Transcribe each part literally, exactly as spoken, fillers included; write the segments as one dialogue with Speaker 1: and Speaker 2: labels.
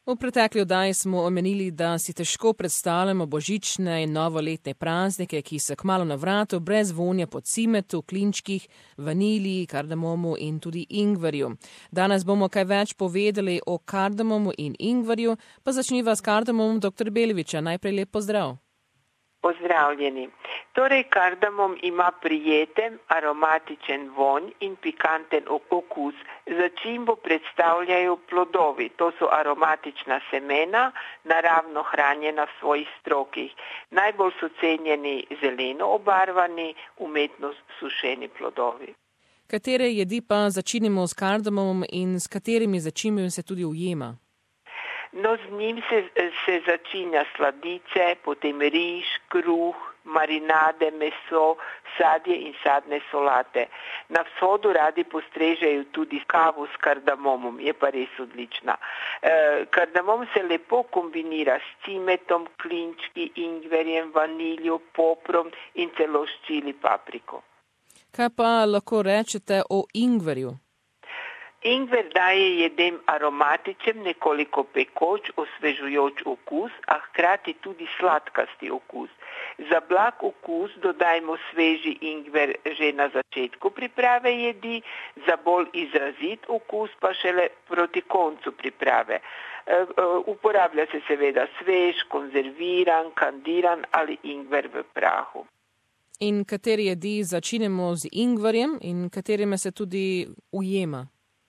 Speaker 1: V pretekli oddaji smo omenili, da si težko predstavljamo božične in novoletne praznike, ki so kmalu na vratu, brez vonja po cimetu, klinčkih, vaniliji, kardamomu in tudi ingverju. Danes bomo kaj več povedali o kardamomu in ingverju, pa začniva s kardamomom doktor Beleviča. Najprej lep pozdrav.
Speaker 2: Pozdravljeni. Torej, kardamom ima prijeten, aromatičen vonj in pikanten okus. Začimbo predstavljajo plodovi. To so aromatična semena, naravno hranjena v svojih strokih. Najbolj so cenjeni zeleno obarvani, umetno sušeni plodovi.
Speaker 1: Katere jedi pa začinimo s kardamomom in s katerimi začimbi se tudi ujema?
Speaker 2: No, z njim se, se začinja sladice, potem riž, kruh, marinade, meso, sadje in sadne solate. Na vzhodu radi postrežejo tudi kavo s kardamomom, je pa res odlična. E, kardamom se lepo kombinira s cimetom, klinčki, ingverjem, vaniljo, poprom in celo s čili papriko.
Speaker 1: Kaj pa lahko rečete o ingverju?
Speaker 2: Ingver daje jedem aromatičen, nekoliko pekoč, osvežujoč okus, a hkrati tudi sladkasti okus. Za blag okus dodajmo sveži ingver že na začetku priprave jedi, za bolj izrazit okus pa šele proti koncu priprave. Uporablja se seveda svež, konzerviran, kandiran ali ingver v prahu.
Speaker 1: In kateri jedi začinimo z ingverjem in katerime se tudi ujema?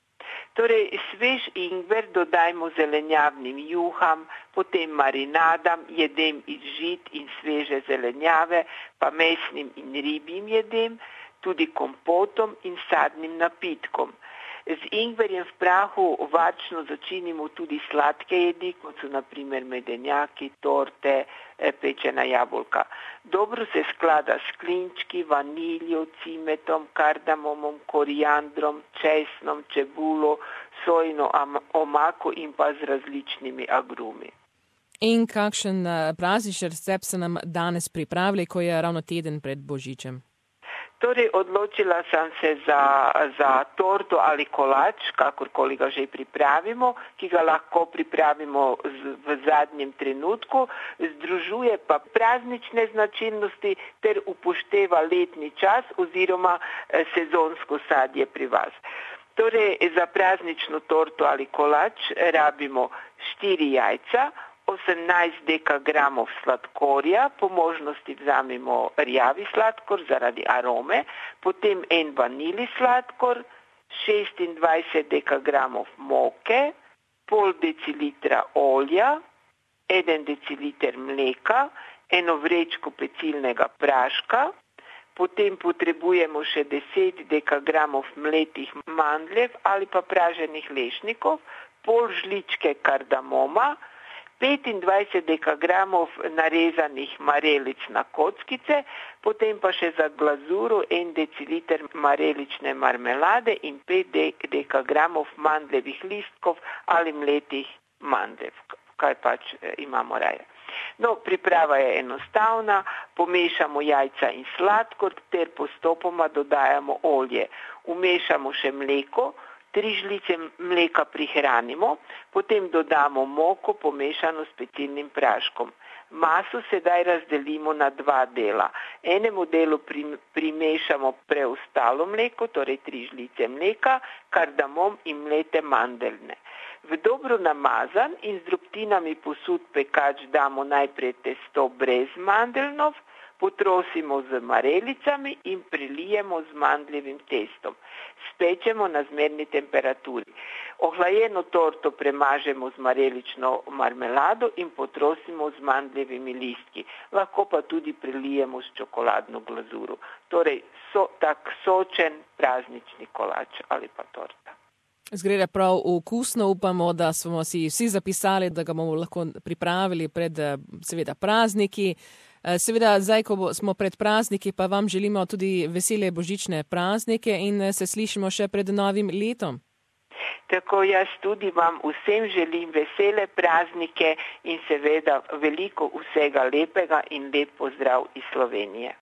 Speaker 2: Torej, svež ingver dodajmo zelenjavnim juham, potem marinadam, jedem iz žit in sveže zelenjave, pa mesnim in ribjim jedem, tudi kompotom in sadnim napitkom. Z ingverjem v prahu varčno začinimo tudi sladke jedi, kot so na primer medenjaki, torte, pečena jabolka. Dobro se sklada s klinčki, vaniljo, cimetom, kardamomom, koriandrom, česnom, čebulo, sojino omako in pa z različnimi agrumi.
Speaker 1: In kakšen praznični recept se nam danes pripravili, ko je ravno teden pred Božičem?
Speaker 2: Torej, odločila sem se za, za torto ali kolač, kakorkoli ga že pripravimo, ki ga lahko pripravimo z, v zadnjem trenutku, združuje pa praznične značilnosti ter upošteva letni čas oziroma eh, sezonsko sadje pri vas. Torej, za praznično torto ali kolač rabimo štiri jajca, osemnajst dekagramov sladkorja, po možnosti vzamemo rjavi sladkor zaradi arome, potem en vanili sladkor, šestindvajset dekagramov moke, pol decilitra olja, en deciliter mleka, eno vrečko pecilnega praška, potem potrebujemo še deset dekagramov mletih mandljev ali pa praženih lešnikov, pol žličke kardamoma, petindvajset dekagramov narezanih marelic na kockice, potem pa še za glazuro en deciliter marelične marmelade in pet dekagramov mandljevih listkov ali mletih mandljev, kaj pač imamo raje. No, priprava je enostavna, pomešamo jajca in sladkor ter postopoma dodajamo olje. Umešamo še mleko, tri žlice mleka prihranimo, potem dodamo moko pomešano s pecilnim praškom. Maso sedaj razdelimo na dva dela. Enemu delu primešamo preostalo mleko, torej tri žlice mleka, kardamom in mlete mandeljne. V dobro namazan in z drobtinami posut pekač damo najprej testo brez mandeljnov, potrosimo z marelicami in prilijemo z mandljevim testom. Spečemo na zmerni temperaturi. Ohlajeno torto premažemo z marelično marmelado in potrosimo z mandljevimi listki. Lahko pa tudi prilijemo s čokoladno glazuro. Torej, so, tak sočen praznični kolač ali pa torta.
Speaker 1: Zgleda prav okusno, upamo, da smo si vsi zapisali, da ga bomo lahko pripravili pred seveda prazniki. Seveda, zdaj, ko smo pred prazniki, pa vam želimo tudi vesele božične praznike in se slišimo še pred novim letom.
Speaker 2: Tako jaz tudi vam vsem želim vesele praznike in seveda veliko vsega lepega in lep pozdrav iz Slovenije.